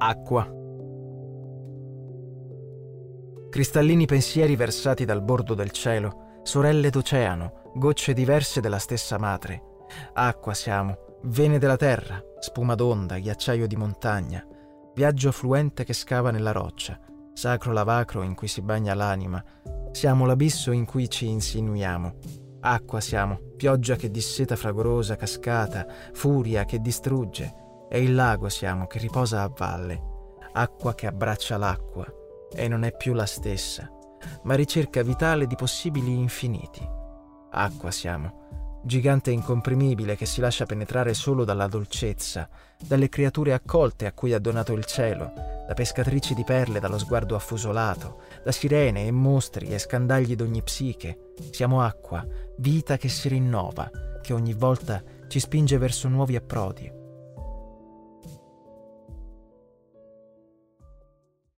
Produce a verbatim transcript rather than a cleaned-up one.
Acqua. Cristallini pensieri versati dal bordo del cielo, sorelle d'oceano, gocce diverse della stessa madre. Acqua siamo, vene della terra, spuma d'onda, ghiacciaio di montagna, viaggio fluente che scava nella roccia, sacro lavacro in cui si bagna l'anima. Siamo l'abisso in cui ci insinuiamo. Acqua siamo, pioggia che disseta fragorosa cascata, furia che distrugge. E il lago siamo che riposa a valle, acqua che abbraccia l'acqua e non è più la stessa, ma ricerca vitale di possibili infiniti. Acqua siamo, gigante incomprimibile che si lascia penetrare solo dalla dolcezza, dalle creature accolte a cui ha donato il cielo, da pescatrici di perle dallo sguardo affusolato, da sirene e mostri e scandagli d'ogni psiche. Siamo acqua, vita che si rinnova, che ogni volta ci spinge verso nuovi approdi.